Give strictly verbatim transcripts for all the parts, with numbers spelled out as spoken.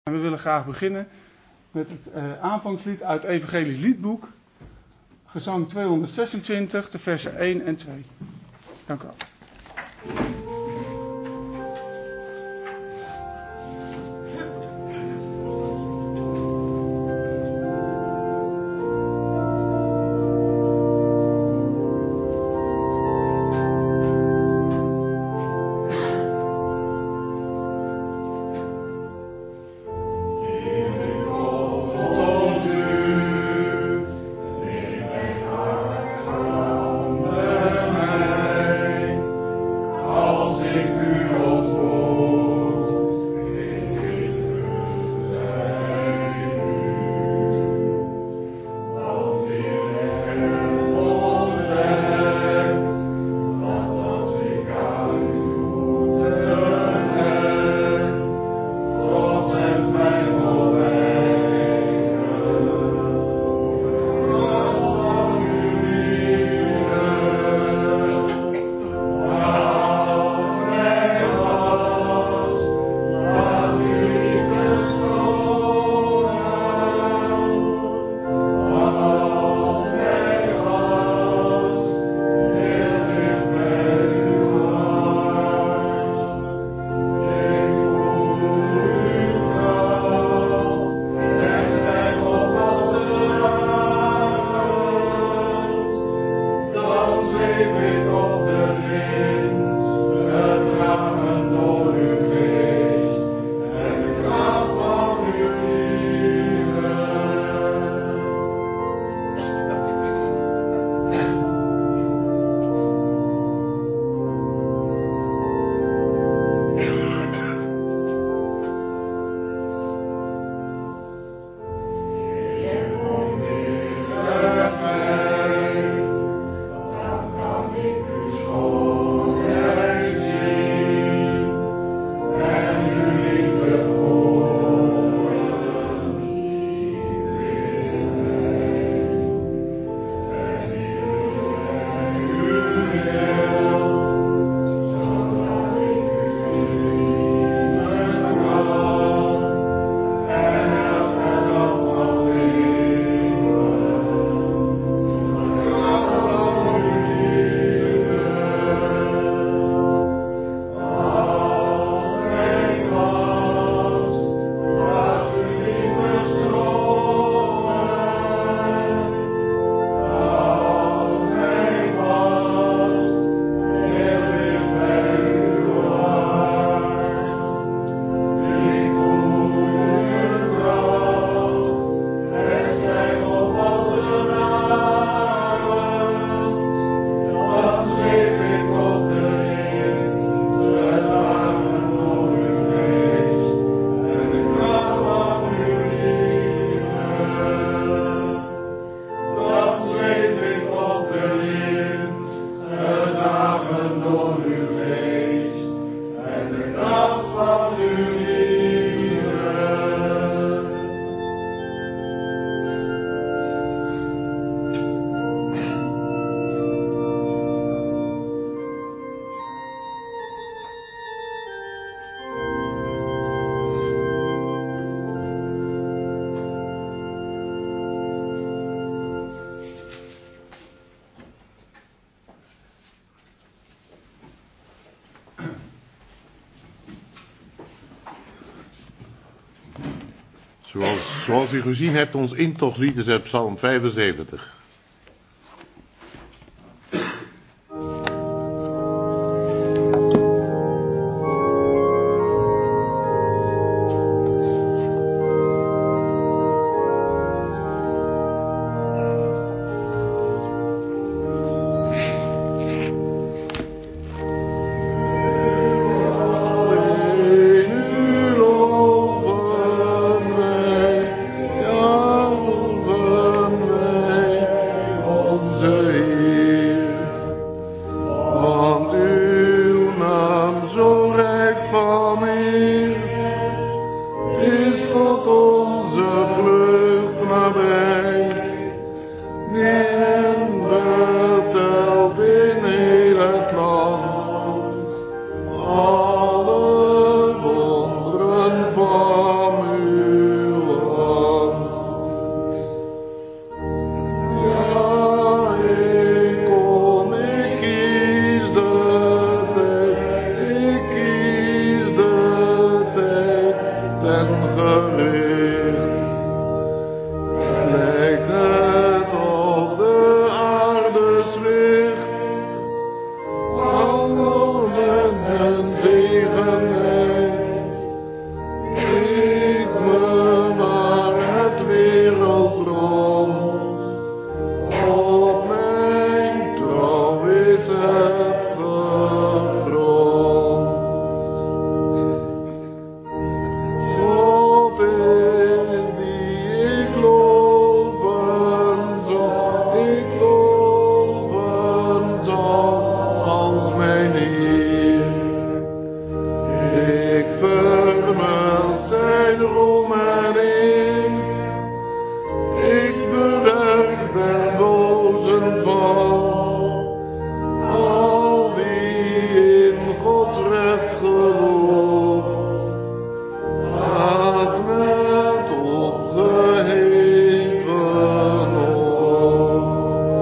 En we willen graag beginnen met het uh, aanvangslied uit het Evangelisch Liedboek, gezang tweehonderdzesentwintig, de versen één en twee. Dank u wel. Zoals, zoals u gezien hebt, ons intochtlied is uit Psalm vijfenzeventig. Wij en gericht. Lijkt het op de aarde zwicht, wandelend en tegenheid. Ik me maar het wereld rond, op mijn trouw is het gegrond. God is die ik loven zal, ik loven zal als mijn Heer. Ik vermeld zijn roem en eer, ik bewerk der bozen val. Al wie in Gods recht gelooft, gaat met opgeheven hoofd.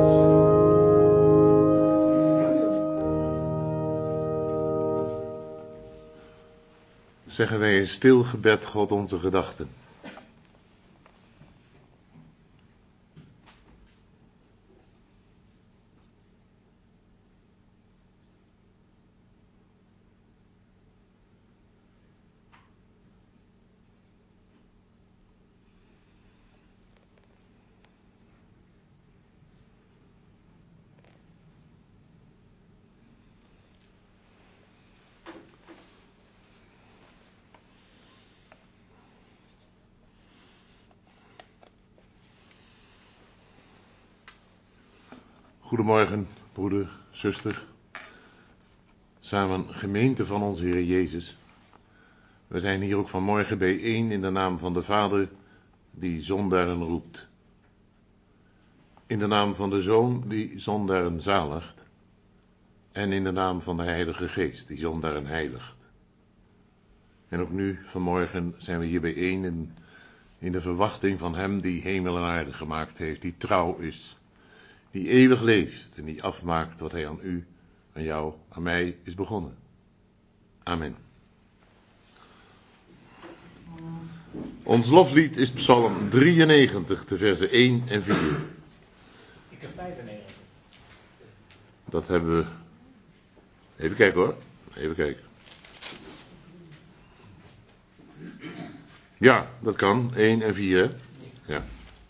Zeggen wij in stil gebed God onze gedachten. Goedemorgen, broeder, zuster, samen gemeente van onze Heer Jezus. We zijn hier ook vanmorgen bijeen in de naam van de Vader die zondaren roept. In de naam van de Zoon die zondaren zaligt. En in de naam van de Heilige Geest die zondaren heiligt. En ook nu, vanmorgen, zijn we hier bijeen in, in de verwachting van Hem die hemel en aarde gemaakt heeft, die trouw is. Die eeuwig leeft en die afmaakt wat hij aan u, aan jou, aan mij is begonnen. Amen. Ons loflied is Psalm drieënnegentig, de versen één en vier. Ik heb vijfennegentig. Dat hebben we... Even kijken hoor, even kijken. Ja, dat kan, één en vier hè. Ja.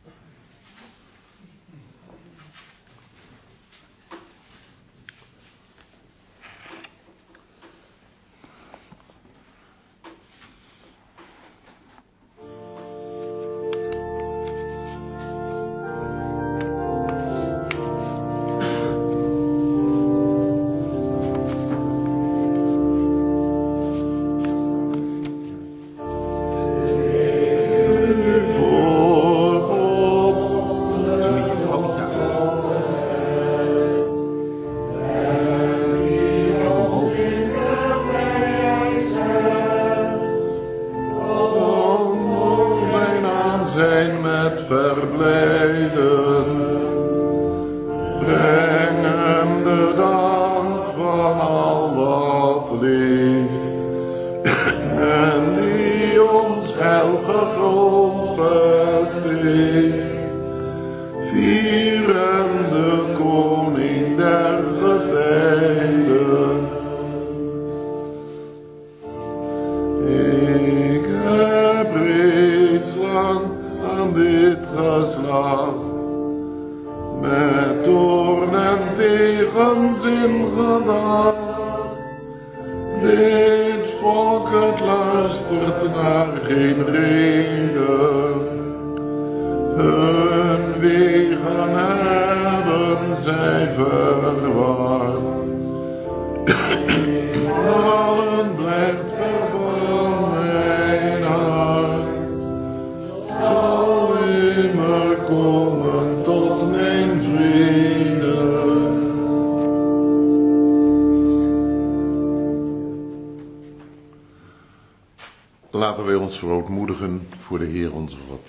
Laten wij ons verootmoedigen voor de Heer onze God.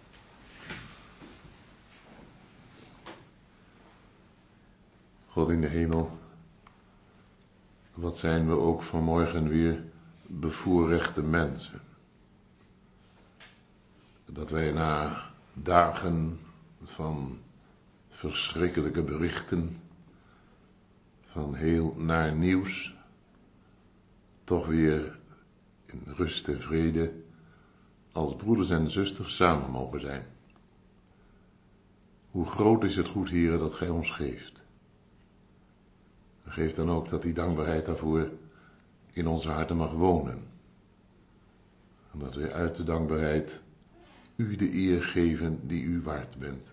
God in de hemel, wat zijn we ook vanmorgen weer bevoorrechte mensen. dat wij na dagen van verschrikkelijke berichten, van heel naar nieuws, toch weer in rust en vrede als broeders en zusters samen mogen zijn. Hoe groot is het goed, Heere, dat Gij ons geeft. Geef dan ook dat die dankbaarheid daarvoor in onze harten mag wonen. En dat wij uit de dankbaarheid U de eer geven die U waard bent.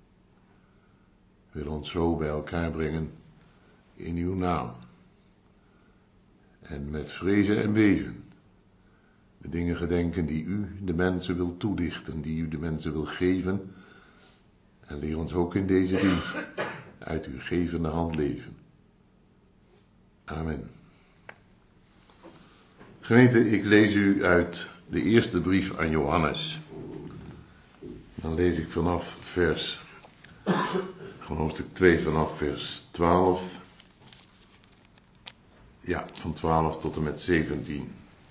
We willen ons zo bij elkaar brengen in Uw naam. En met vrezen en beven de dingen gedenken die U de mensen wil toedichten, die U de mensen wil geven. En leer ons ook in deze dienst uit Uw gevende hand leven. Amen. Gemeente, ik lees u uit de eerste brief aan Johannes. Dan lees ik vanaf vers, van hoofdstuk twee vanaf vers twaalf. Ja, van twaalf tot en met zeventien.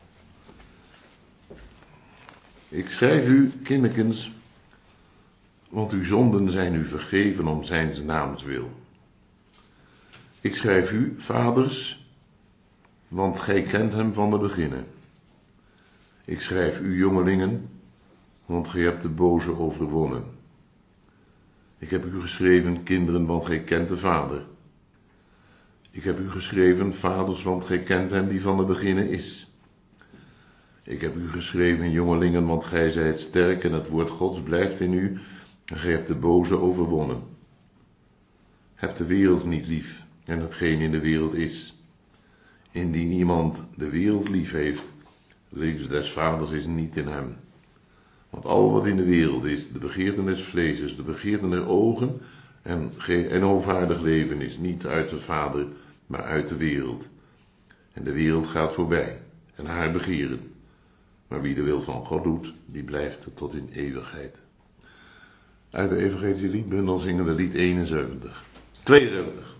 Ik schrijf u, kinderkens, want uw zonden zijn u vergeven om zijns naams wil. Ik schrijf u, vaders, want gij kent hem van de beginnen. Ik schrijf u, jongelingen, want gij hebt de boze overwonnen. Ik heb u geschreven, kinderen, want gij kent de Vader. Ik heb u geschreven, vaders, want gij kent hem die van de beginnen is. Ik heb u geschreven, jongelingen, want gij zijt sterk en het woord Gods blijft in u en gij hebt de boze overwonnen. Heb de wereld niet lief en hetgeen in de wereld is. Indien iemand de wereld lief heeft, de liefde des vaders is niet in hem. Want al wat in de wereld is, de begeerten des vleeses, de begeerten der ogen en, en hoogvaardig leven is niet uit de Vader, maar uit de wereld. En de wereld gaat voorbij en haar begeren. Maar wie de wil van God doet, die blijft tot in eeuwigheid. Uit de evangelische liedbundel zingen we lied eenenzeventig. tweeënzeventig.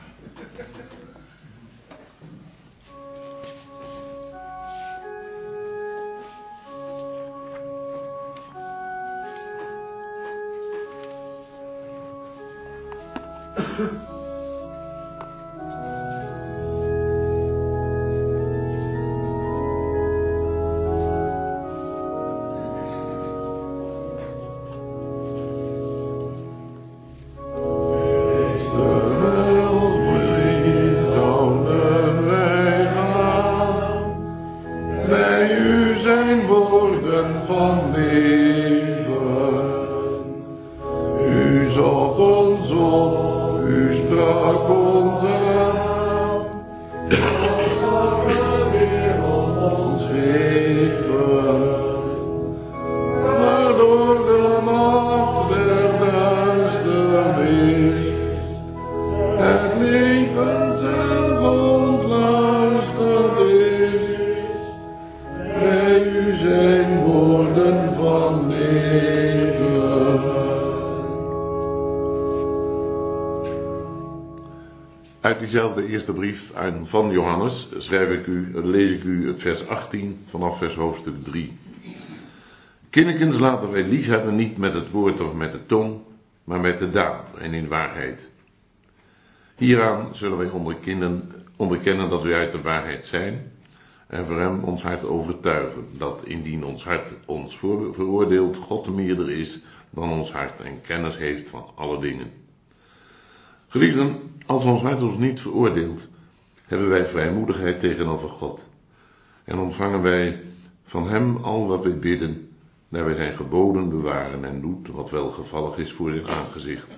Uit diezelfde eerste brief aan van Johannes schrijf ik u, lees ik u het vers achttien vanaf vers hoofdstuk drie. Kinderkens, laten wij lief hebben niet met het woord of met de tong, maar met de daad en in waarheid. Hieraan zullen wij onderkennen, onderkennen dat wij uit de waarheid zijn en voor hem ons hart overtuigen, dat indien ons hart ons veroordeelt, God meerder is dan ons hart en kennis heeft van alle dingen. Geliefden, als ons hart ons niet veroordeelt, hebben wij vrijmoedigheid tegenover God en ontvangen wij van hem al wat wij bidden, daar wij zijn geboden bewaren en doet wat welgevallig is voor zijn aangezicht.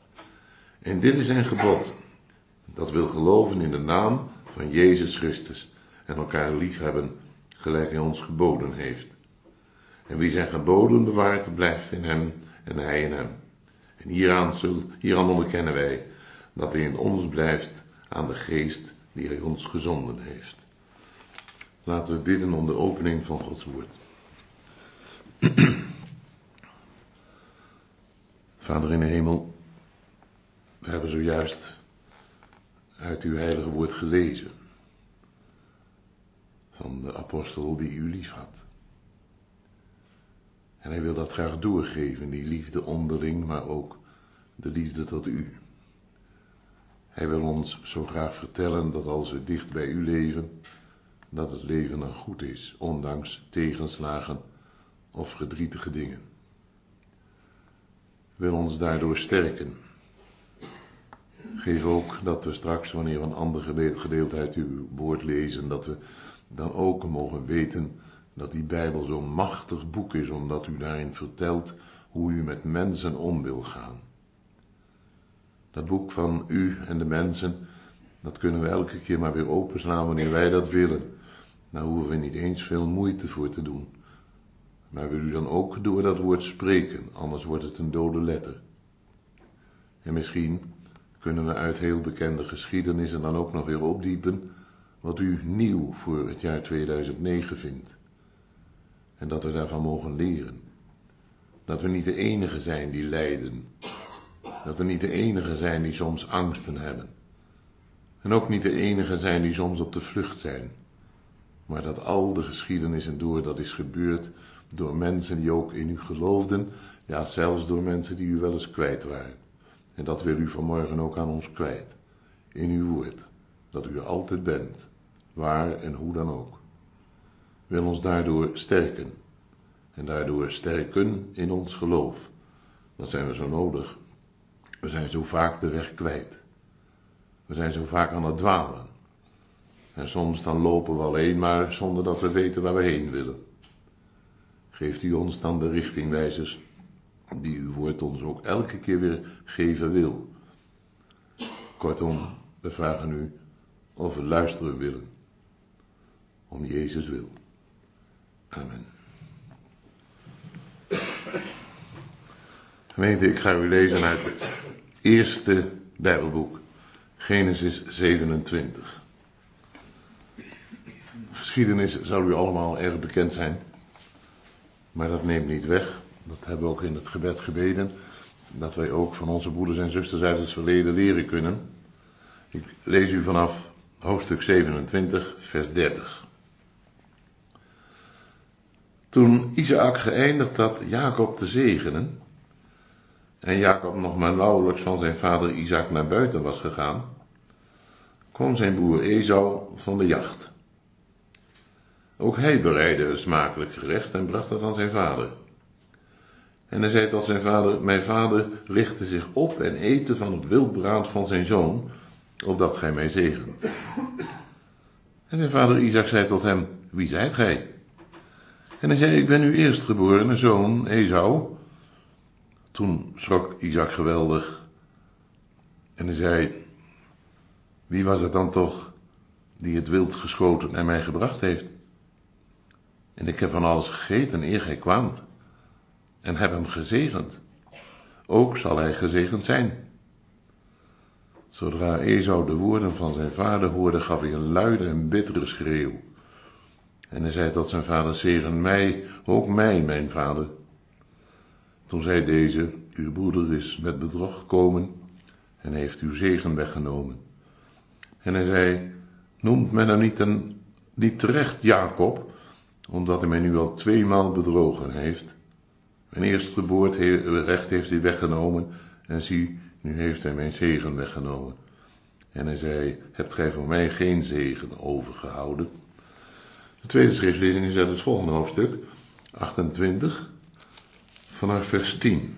En dit is zijn gebod, dat wil geloven in de naam van Jezus Christus en elkaar lief hebben, gelijk hij ons geboden heeft. En wie zijn geboden bewaart, blijft in hem en hij in hem. En hieraan, zul, hieraan onderkennen wij dat hij in ons blijft aan de geest die hij ons gezonden heeft. Laten we bidden om de opening van Gods woord. Vader in de hemel, we hebben zojuist uit uw heilige woord gelezen van de apostel die u lief had. En hij wil dat graag doorgeven, die liefde onderling, maar ook de liefde tot u. Hij wil ons zo graag vertellen dat als we dicht bij u leven, dat het leven dan goed is, ondanks tegenslagen of verdrietige dingen. Wil ons daardoor sterken. Geef ook dat we straks, wanneer we een ander gedeelte uit uw woord lezen, dat we dan ook mogen weten dat die Bijbel zo'n machtig boek is, omdat u daarin vertelt hoe u met mensen om wil gaan. Dat boek van u en de mensen, dat kunnen we elke keer maar weer openslaan wanneer wij dat willen. Daar hoeven we niet eens veel moeite voor te doen. Maar wil u dan ook door dat woord spreken, anders wordt het een dode letter. En misschien kunnen we uit heel bekende geschiedenissen dan ook nog weer opdiepen wat u nieuw voor het jaar tweeduizend negen vindt. En dat we daarvan mogen leren. Dat we niet de enige zijn die lijden. Dat we niet de enige zijn die soms angsten hebben. En ook niet de enige zijn die soms op de vlucht zijn. Maar dat al de geschiedenissen door, dat is gebeurd door mensen die ook in u geloofden. Ja, zelfs door mensen die u wel eens kwijt waren. En dat wil u vanmorgen ook aan ons kwijt. In uw woord. Dat u er altijd bent. Waar en hoe dan ook. Wil ons daardoor sterken. En daardoor sterken in ons geloof. Dat zijn we zo nodig. We zijn zo vaak de weg kwijt. We zijn zo vaak aan het dwalen. En soms dan lopen we alleen maar zonder dat we weten waar we heen willen. Geeft u ons dan de richtingwijzers die uw woord ons ook elke keer weer geven wil. Kortom, we vragen u of we luisteren willen. Om Jezus wil. Amen. Gemeente, ik ga u lezen uit het eerste Bijbelboek, Genesis zevenentwintig. Geschiedenis zal u allemaal erg bekend zijn, maar dat neemt niet weg, dat hebben we ook in het gebed gebeden, dat wij ook van onze broeders en zusters uit het verleden leren kunnen. Ik lees u vanaf hoofdstuk zevenentwintig, vers dertig. Toen Isaac geëindigd had Jacob te zegenen, en Jacob nog maar nauwelijks van zijn vader Isaac naar buiten was gegaan, kwam zijn broer Esau van de jacht. Ook hij bereidde een smakelijk gerecht en bracht het aan zijn vader. En hij zei tot zijn vader: mijn vader richtte zich op en eten van het wildbraad van zijn zoon, opdat gij mij zegent. En zijn vader Isaac zei tot hem: wie zijt gij? En hij zei: ik ben uw eerstgeborene zoon Esau. Toen schrok Isaac geweldig. En hij zei: wie was het dan toch die het wild geschoten en mij gebracht heeft? En ik heb van alles gegeten eer gij kwaamt. En heb hem gezegend. Ook zal hij gezegend zijn. Zodra Esau de woorden van zijn vader hoorde, gaf hij een luide en bittere schreeuw. En hij zei tot zijn vader: zegen mij, ook mij, mijn vader. Toen zei deze: uw broeder is met bedrog gekomen en heeft uw zegen weggenomen. En hij zei: noemt men hem niet, een, niet terecht Jacob, omdat hij mij nu al tweemaal bedrogen heeft. Mijn eerstgeboorterecht heeft hij weggenomen en zie, nu heeft hij mijn zegen weggenomen. En hij zei: hebt gij voor mij geen zegen overgehouden? De tweede schriftlezing is uit het volgende hoofdstuk, achtentwintig, vanaf vers tien.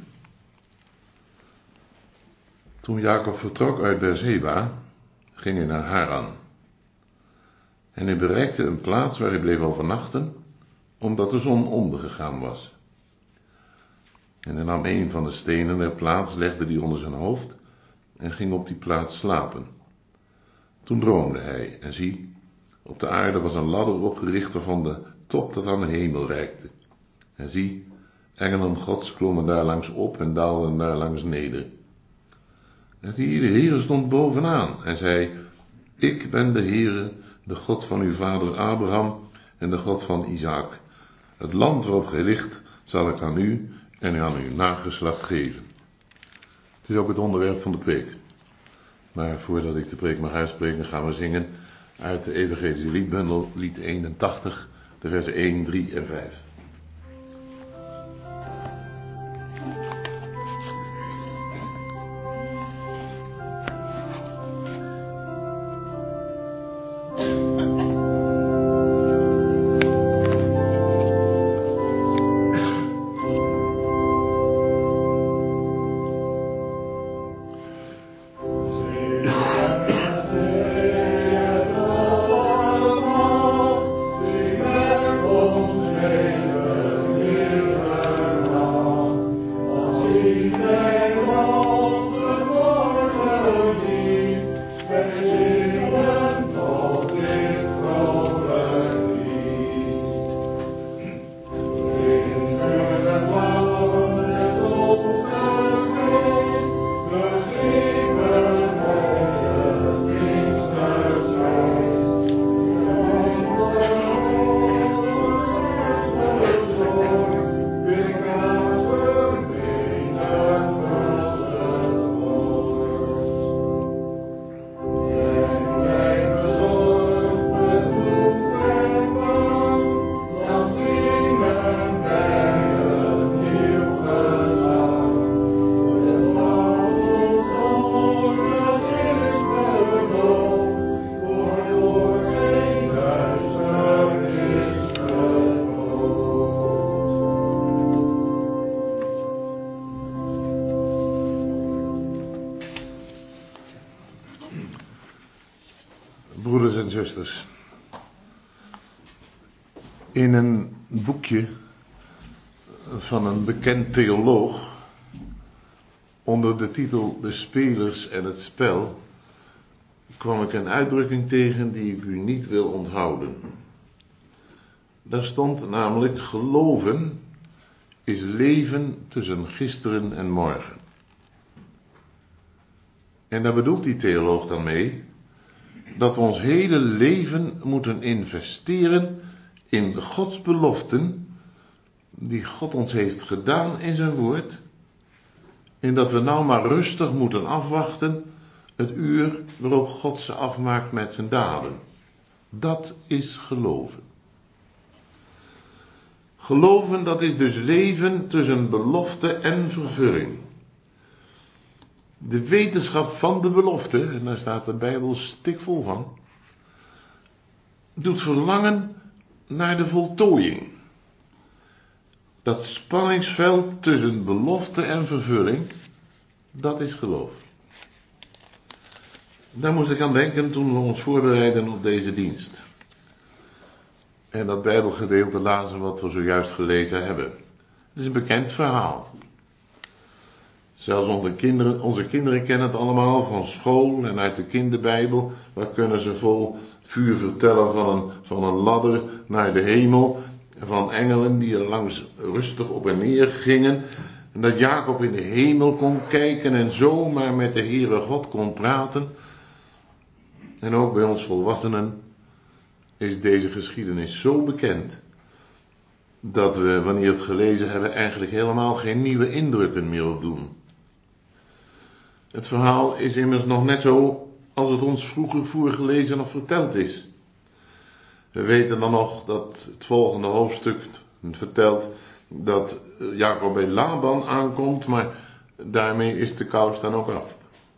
Toen Jacob vertrok uit Beerseba, ging hij naar Haran. En hij bereikte een plaats waar hij bleef overnachten, omdat de zon ondergegaan was. En hij nam een van de stenen der plaats, legde die onder zijn hoofd en ging op die plaats slapen. Toen droomde hij, en zie, op de aarde was een ladder opgericht waarvan de top tot aan de hemel reikte. En zie, engelen Gods klommen daar langs op en daalden daar langs neder. En zie, de Heere stond bovenaan en zei: ik ben de Heere, de God van uw vader Abraham en de God van Isaac. Het land waarop gij ligt zal ik aan u en aan uw nageslacht geven. Het is ook het onderwerp van de preek. Maar voordat ik de preek mag uitspreken, gaan we zingen uit de evangelische liedbundel, lied eenentachtig, de versen één, drie en vijf. Broeders en zusters, in een boekje van een bekend theoloog onder de titel De Spelers en het Spel kwam ik een uitdrukking tegen die ik u niet wil onthouden. Daar stond namelijk: geloven is leven tussen gisteren en morgen. En daar bedoelt die theoloog dan mee dat we ons hele leven moeten investeren in Gods beloften die God ons heeft gedaan in zijn woord, en dat we nou maar rustig moeten afwachten het uur waarop God ze afmaakt met zijn daden. Dat is geloven. Geloven, dat is dus leven tussen belofte en vervulling. De wetenschap van de belofte, en daar staat de Bijbel stikvol van, doet verlangen naar de voltooiing. Dat spanningsveld tussen belofte en vervulling, dat is geloof. Daar moest ik aan denken toen we ons voorbereiden op deze dienst. En dat Bijbelgedeelte lazen wat we zojuist gelezen hebben. Het is een bekend verhaal. Zelfs onze kinderen, onze kinderen kennen het allemaal van school en uit de kinderbijbel. Waar kunnen ze vol vuur vertellen van een, van een ladder naar de hemel. Van engelen die er langs rustig op en neer gingen. En dat Jacob in de hemel kon kijken en zomaar met de Heere God kon praten. En ook bij ons volwassenen is deze geschiedenis zo bekend dat we, wanneer we het gelezen hebben, eigenlijk helemaal geen nieuwe indrukken meer opdoen. Het verhaal is immers nog net zo als het ons vroeger voorgelezen of verteld is. We weten dan nog dat het volgende hoofdstuk vertelt dat Jacob bij Laban aankomt, maar daarmee is de kous dan ook af.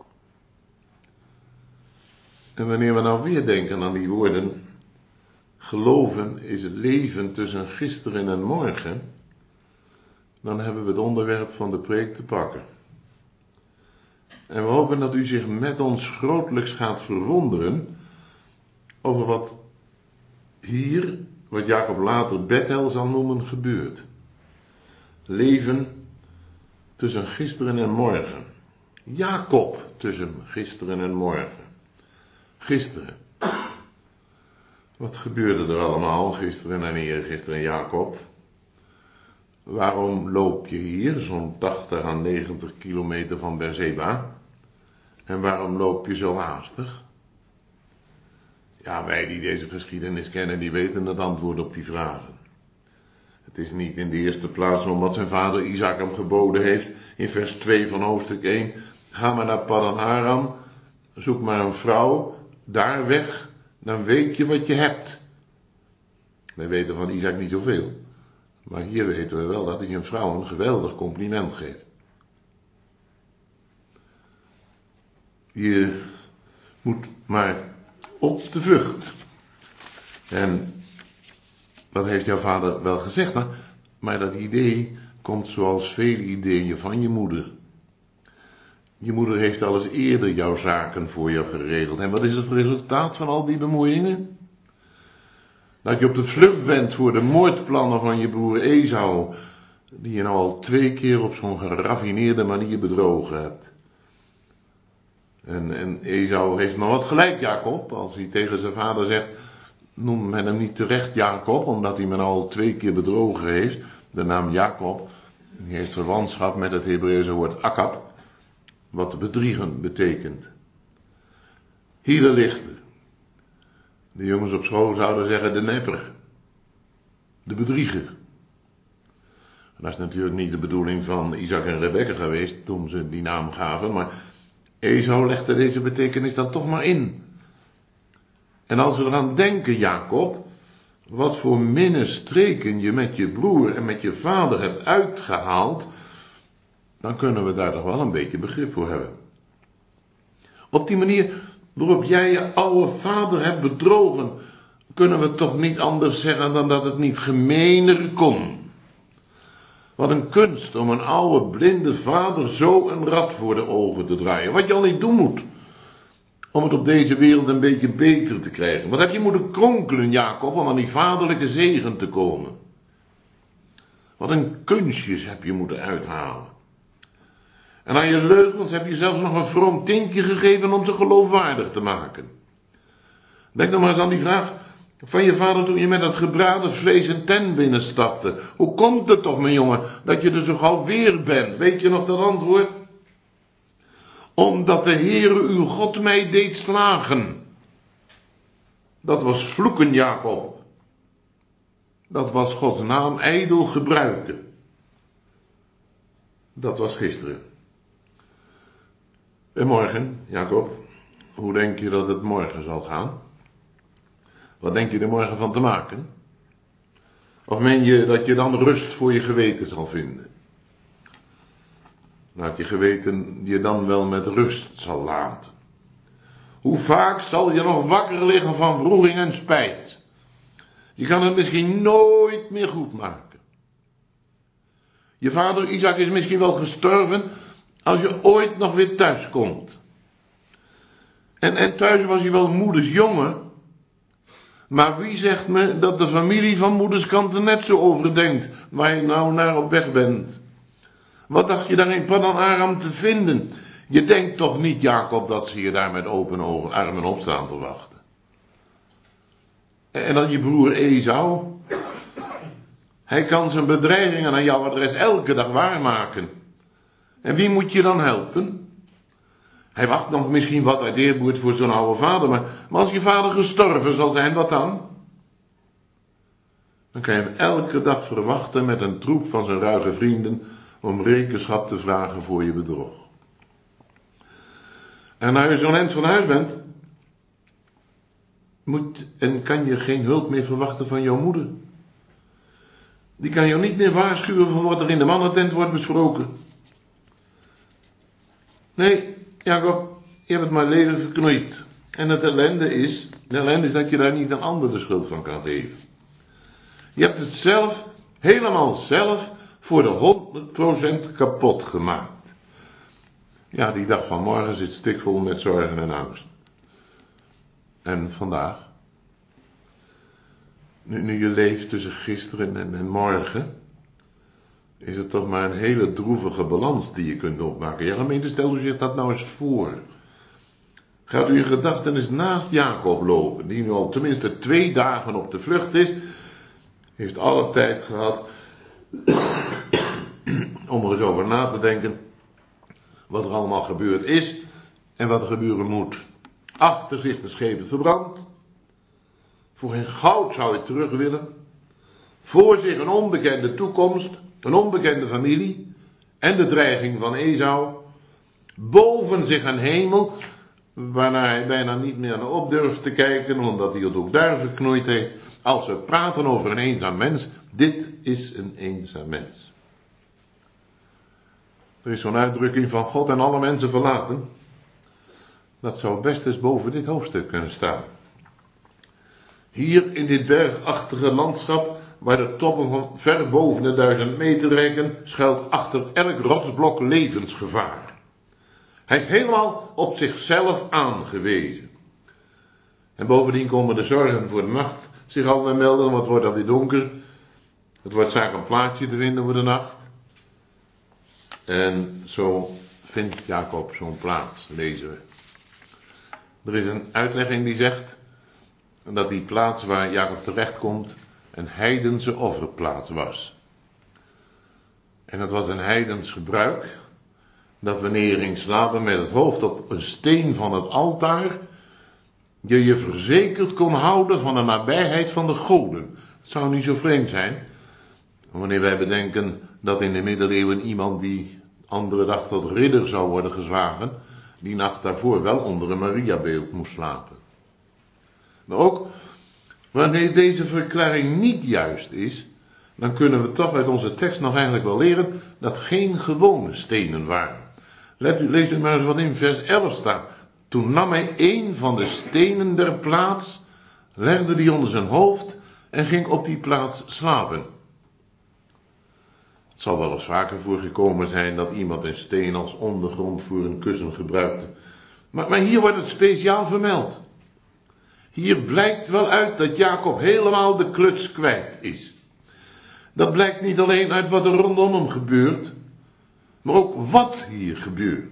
En wanneer we nou weer denken aan die woorden, geloven is het leven tussen gisteren en morgen, dan hebben we het onderwerp van de preek te pakken. En we hopen dat u zich met ons grotelijks gaat verwonderen over wat hier, wat Jacob later Bethel zal noemen, gebeurt. Leven tussen gisteren en morgen. Jacob tussen gisteren en morgen. Gisteren. Wat gebeurde er allemaal gisteren en eergisteren, Jacob? Waarom loop je hier, zo'n tachtig à negentig kilometer van Beerseba? En waarom loop je zo haastig? Ja, wij die deze geschiedenis kennen, die weten het antwoord op die vragen. Het is niet in de eerste plaats omdat zijn vader Isaac hem geboden heeft, in vers twee van hoofdstuk één, ga maar naar Paddan Aram, zoek maar een vrouw, daar weg, dan weet je wat je hebt. Wij weten van Isaac niet zoveel, maar hier weten we wel dat hij een vrouw een geweldig compliment geeft. Je moet maar op de vlucht. En dat heeft jouw vader wel gezegd, maar, maar dat idee komt zoals vele ideeën van je moeder. Je moeder heeft al eens eerder jouw zaken voor jou geregeld. En wat is het resultaat van al die bemoeiingen? Dat je op de vlucht bent voor de moordplannen van je broer Esau, die je nou al twee keer op zo'n geraffineerde manier bedrogen hebt. En, en Esau heeft maar wat gelijk, Jacob, als hij tegen zijn vader zegt, noem men hem niet terecht Jacob, omdat hij me nou al twee keer bedrogen heeft. De naam Jacob, die heeft verwantschap met het Hebreeuwse woord akab, wat bedriegen betekent. Hier ligt het. De jongens op school zouden zeggen de nepper, de bedrieger. En dat is natuurlijk niet de bedoeling van Isaac en Rebekka geweest toen ze die naam gaven, maar Esau legde deze betekenis dan toch maar in. En als we eraan denken, Jacob, wat voor minnestreken je met je broer en met je vader hebt uitgehaald, dan kunnen we daar toch wel een beetje begrip voor hebben. Op die manier waarop jij je oude vader hebt bedrogen, kunnen we toch niet anders zeggen dan dat het niet gemener kon. Wat een kunst om een oude blinde vader zo een rad voor de ogen te draaien. Wat je al niet doen moet. om het op deze wereld een beetje beter te krijgen. Wat heb je moeten kronkelen, Jacob, om aan die vaderlijke zegen te komen? Wat een kunstjes heb je moeten uithalen. En aan je leugens heb je zelfs nog een vroom tintje gegeven om ze geloofwaardig te maken. Denk nog maar eens aan die vraag van je vader toen je met dat gebraden vlees een tent binnenstapte. Hoe komt het toch, mijn jongen, dat je er zo gauw weer bent? Weet je nog dat antwoord? Omdat de Heere uw God mij deed slagen. Dat was vloeken, Jacob. Dat was Gods naam ijdel gebruiken. Dat was gisteren. En morgen, Jacob, hoe denk je dat het morgen zal gaan? Wat denk je er morgen van te maken? Of meen je dat je dan rust voor je geweten zal vinden? Laat je geweten je dan wel met rust zal laten. Hoe vaak zal je nog wakker liggen van wroeging en spijt? Je kan het misschien nooit meer goed maken. Je vader Isaac is misschien wel gestorven als je ooit nog weer thuis komt. En, en thuis was hij wel moeders jongen. Maar wie zegt me dat de familie van moeders kant er net zo over denkt, waar je nou naar op weg bent? Wat dacht je daar in Paddan Aram te vinden? Je denkt toch niet, Jacob, dat ze je daar met open ogen, armen op staan te wachten? En dan je broer Esau. Hij kan zijn bedreigingen aan jouw adres elke dag waarmaken. En wie moet je dan helpen? Hij wacht nog misschien wat uit eerbied voor zo'n oude vader, maar, maar als je vader gestorven zal zijn, wat dan? Dan kan je hem elke dag verwachten met een troep van zijn ruige vrienden om rekenschap te vragen voor je bedrog. En nou je zo'n eind van huis bent, moet en kan je geen hulp meer verwachten van jouw moeder. Die kan jou niet meer waarschuwen van wat er in de mannentent wordt besproken. Nee, Jacob, je hebt het maar leven verknoeid. En het ellende is, de ellende is dat je daar niet een ander de schuld van kan geven. Je hebt het zelf, helemaal zelf, voor de honderd procent kapot gemaakt. Ja, die dag van morgen zit stikvol met zorgen en angst. En vandaag? Nu, nu je leeft tussen gisteren en, en morgen, is het toch maar een hele droevige balans die je kunt opmaken. Ja, gemeente, stel u zich dat nou eens voor. Gaat u in gedachten eens naast Jacob lopen, die nu al tenminste twee dagen op de vlucht is, heeft alle tijd gehad om er eens over na te denken wat er allemaal gebeurd is en wat er gebeuren moet. Achter zich de schepen verbrand, voor geen goud zou hij terug willen, voor zich een onbekende toekomst, een onbekende familie en de dreiging van Esau, boven zich een hemel waarnaar hij bijna niet meer naar op durft te kijken omdat hij het ook daar verknoeid heeft. Als we praten over een eenzaam mens, dit is een eenzaam mens. Er is zo'n uitdrukking van God en alle mensen verlaten. Dat zou best eens boven dit hoofdstuk kunnen staan. Hier in dit bergachtige landschap, waar de toppen van ver boven de duizend meter reiken, schuilt achter elk rotsblok levensgevaar. Hij is helemaal op zichzelf aangewezen. En bovendien komen de zorgen voor de nacht zich al weer melden, want het wordt alweer donker. Het wordt zaak een plaatsje te vinden voor de nacht. En zo vindt Jacob zo'n plaats, lezen we. Er is een uitlegging die zegt dat die plaats waar Jacob terechtkomt een heidense offerplaats was. En het was een heidens gebruik dat wanneer je ging slapen met het hoofd op een steen van het altaar, je je verzekerd kon houden van de nabijheid van de goden. Het zou niet zo vreemd zijn, wanneer wij bedenken dat in de middeleeuwen iemand die andere dag tot ridder zou worden gezwagen, die nacht daarvoor wel onder een Mariabeeld moest slapen. Maar ook wanneer deze verklaring niet juist is, dan kunnen we toch uit onze tekst nog eigenlijk wel leren dat geen gewone stenen waren. Let u, lees u maar eens wat in vers elf staat. Toen nam hij een van de stenen der plaats, legde die onder zijn hoofd en ging op die plaats slapen. Het zal wel eens vaker voorgekomen zijn dat iemand een steen als ondergrond voor een kussen gebruikte. Maar, maar hier wordt het speciaal vermeld. Hier blijkt wel uit dat Jacob helemaal de kluts kwijt is. Dat blijkt niet alleen uit wat er rondom hem gebeurt, maar ook wat hier gebeurt.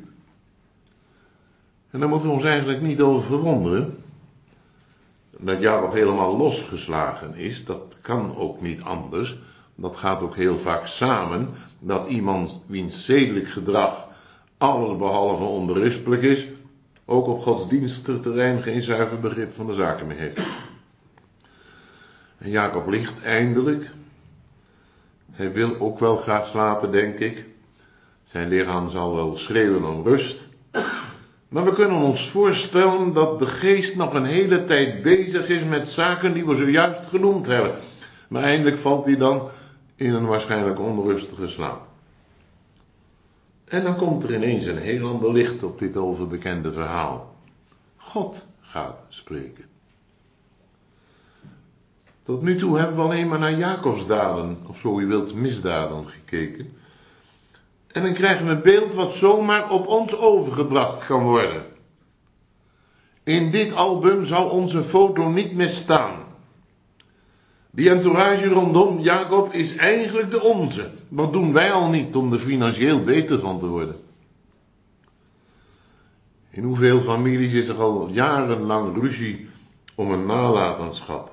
En daar moeten we ons eigenlijk niet over verwonderen. Dat Jacob helemaal losgeslagen is, dat kan ook niet anders. Dat gaat ook heel vaak samen, dat iemand wiens zedelijk gedrag alles behalve onberispelijk is, ook op godsdienstig terrein geen zuiver begrip van de zaken meer heeft. En Jacob ligt eindelijk. Hij wil ook wel graag slapen, denk ik. Zijn lichaam zal wel schreeuwen om rust. Maar we kunnen ons voorstellen dat de geest nog een hele tijd bezig is met zaken die we zojuist genoemd hebben. Maar eindelijk valt hij dan in een waarschijnlijk onrustige slaap. En dan komt er ineens een heel ander licht op dit overbekende verhaal. God gaat spreken. Tot nu toe hebben we alleen maar naar Jacobs daden, of zo u wilt misdaden, gekeken. En dan krijgen we een beeld wat zomaar op ons overgebracht kan worden. In dit album zou onze foto niet misstaan. Die entourage rondom Jacob is eigenlijk de onze. Wat doen wij al niet om er financieel beter van te worden? In hoeveel families is er al jarenlang ruzie om een nalatenschap?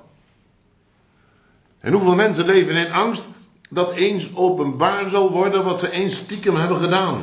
En hoeveel mensen leven in angst dat eens openbaar zal worden wat ze eens stiekem hebben gedaan?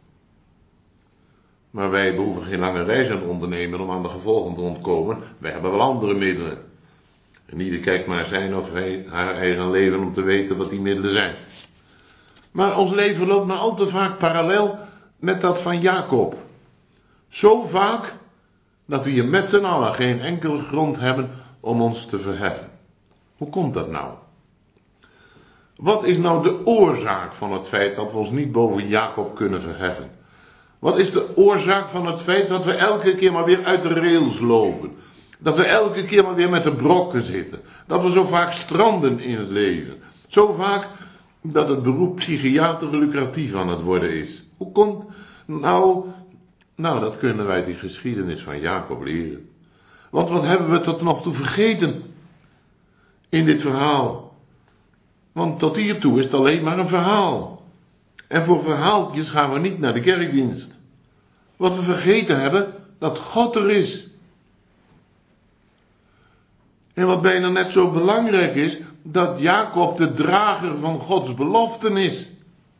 Maar wij behoeven geen lange reis aan te ondernemen om aan de gevolgen te ontkomen. Wij hebben wel andere middelen. En ieder kijkt maar zijn of hij, haar eigen leven om te weten wat die middelen zijn. Maar ons leven loopt maar al te vaak parallel met dat van Jacob. Zo vaak dat we hier met z'n allen geen enkele grond hebben om ons te verheffen. Hoe komt dat nou? Wat is nou de oorzaak van het feit dat we ons niet boven Jacob kunnen verheffen? Wat is de oorzaak van het feit dat we elke keer maar weer uit de rails lopen? Dat we elke keer maar weer met de brokken zitten? Dat we zo vaak stranden in het leven? Zo vaak dat het beroep psychiater lucratief aan het worden is? Hoe komt nou... Nou, dat kunnen wij uit die geschiedenis van Jacob leren. Want wat hebben we tot nog toe vergeten in dit verhaal? Want tot hiertoe is het alleen maar een verhaal. En voor verhaaltjes gaan we niet naar de kerkdienst. Wat we vergeten hebben, dat God er is. En wat bijna net zo belangrijk is, dat Jacob de drager van Gods beloften is.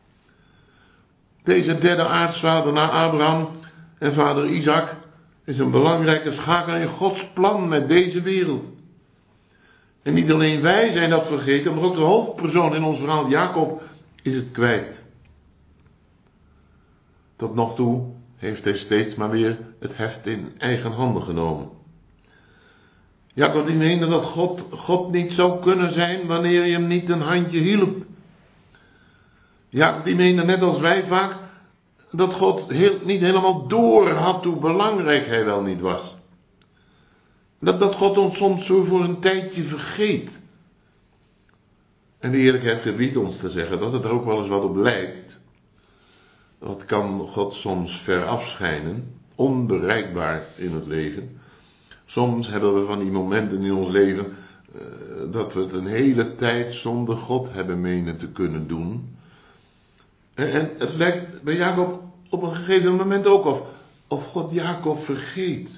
Deze derde aartsvader na Abraham en vader Isaac is een belangrijke schakel in Gods plan met deze wereld. En niet alleen wij zijn dat vergeten, maar ook de hoofdpersoon in ons verhaal, Jacob, is het kwijt. Tot nog toe heeft hij steeds maar weer het heft in eigen handen genomen. Jacob die meende dat God, God niet zou kunnen zijn wanneer je hem niet een handje hielp. Jacob die meende net als wij vaak dat God heel, niet helemaal door had hoe belangrijk hij wel niet was. Dat, dat God ons soms zo voor een tijdje vergeet. En de eerlijkheid gebiedt ons te zeggen dat het er ook wel eens wat op lijkt. Dat kan God soms ver afschijnen, onbereikbaar in het leven. Soms hebben we van die momenten in ons leven uh, dat we het een hele tijd zonder God hebben menen te kunnen doen. En, en het lijkt bij Jacob op een gegeven moment ook of, of God Jacob vergeet.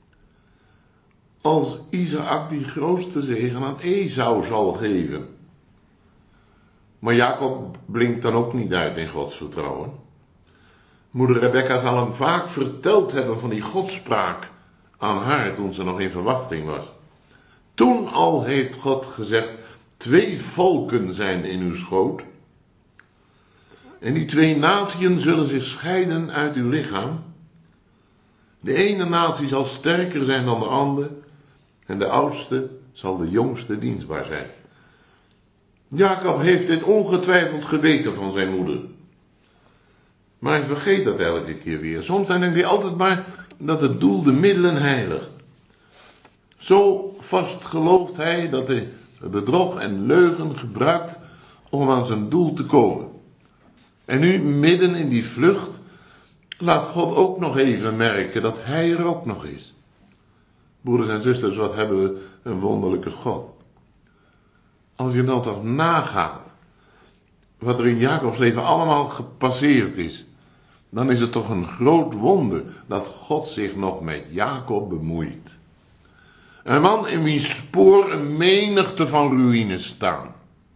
Als Isaac die grootste zegen aan Esau zal geven. Maar Jacob blinkt dan ook niet uit in Gods vertrouwen. Moeder Rebecca zal hem vaak verteld hebben van die godspraak aan haar toen ze nog in verwachting was. Toen al heeft God gezegd, twee volken zijn in uw schoot. En die twee natieën zullen zich scheiden uit uw lichaam. De ene natie zal sterker zijn dan de andere. En de oudste zal de jongste dienstbaar zijn. Jacob heeft dit ongetwijfeld geweten van zijn moeder. Maar hij vergeet dat elke keer weer. Soms denkt hij altijd maar dat het doel de middelen heiligt. Zo vast gelooft hij dat hij bedrog en leugen gebruikt om aan zijn doel te komen. En nu midden in die vlucht laat God ook nog even merken dat hij er ook nog is. Broeders en zusters, wat hebben we een wonderlijke God. Als je dan toch nagaat wat er in Jacobs leven allemaal gepasseerd is, dan is het toch een groot wonder dat God zich nog met Jacob bemoeit. Een man in wiens spoor een menigte van ruïnes staan.